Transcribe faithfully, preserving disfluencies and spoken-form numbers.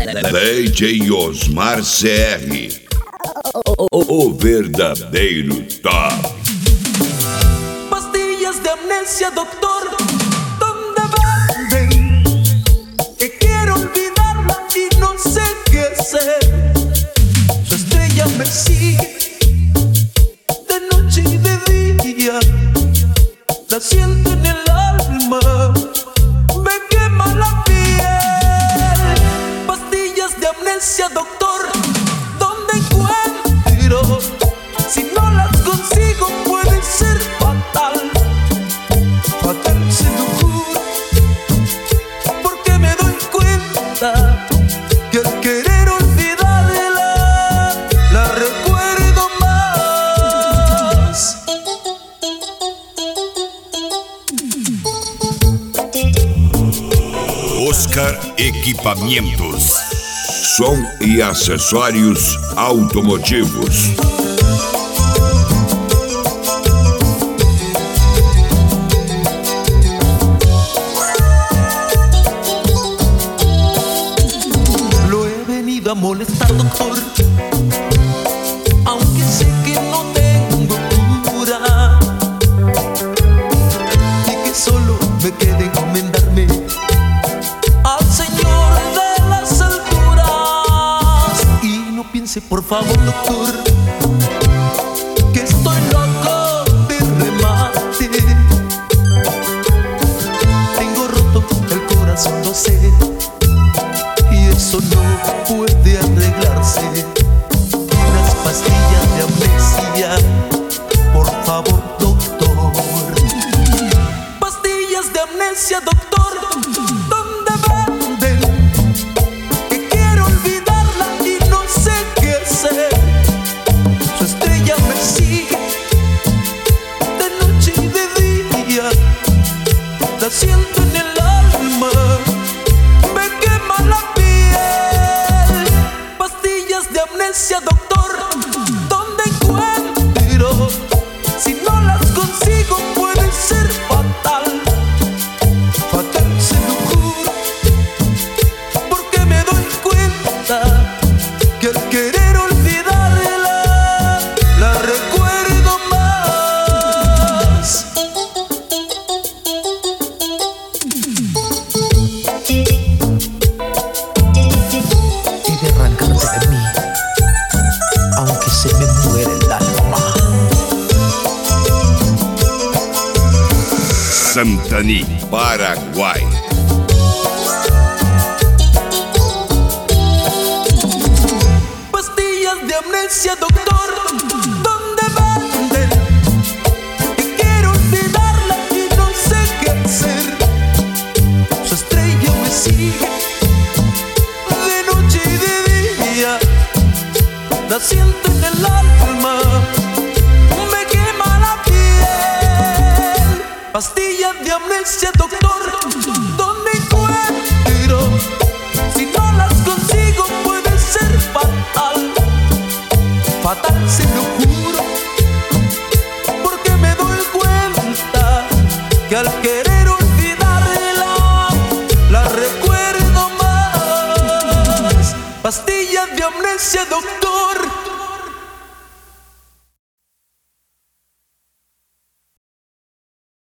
D J Osmar C R, o, o verdadeiro top. Pastillas de amnesia, doctor, ¿dónde venden? Que quiero olvidarla y no sé qué hacer. Su estrella me sigue de noche y de día, la siento en el alma, me quema la piel. Pastillas de amnesia, doctor, ¿dónde encuentro? Si no las consigo puede ser fatal. Fatal, se lo juro, porque me doy cuenta que al querer olvidarla la recuerdo más. Oscar Equipamentos, som e acessórios automotivos. Lo he venido a molestar, doctor, aunque sé que no tengo cura y que solo me queda encomendarme al Señor de las alturas. Y no piense, por favor, doctor, que estoy loco de remate. Tengo roto el corazón, no sé, y eso no puede arreglarse. Unas pastillas de amnesia, por favor, doctor. Pastillas de amnesia, doctor, ¿dónde venden? Que quiero olvidarla y no sé qué hacer. Su estrella me sigue de noche y de día, la siento en el alma, me quema la piel. Pastillas de amnesia, doctor, ¿dónde encuentro? Si no las consigo puede ser fatal. Fatal, se lo juro, porque me doy cuenta que al querer olvidarla la recuerdo más. Y de arrancarte de mí, aunque se me muere el alma. Santaní, Paraguai. Pastillas de amnesia, doctor, ¿dónde venden? Que quiero olvidarla y no sé qué hacer. Su estrella me sigue de noche y de día, la siento en el alma, me quema la piel. Pastillas de amnesia, doctor, ¿dónde encuentro? Si no las consigo puede ser fatal. Fatal, se lo juro, porque me doy cuenta que al querer olvidarla la recuerdo más. Pastillas de amnesia, doctor,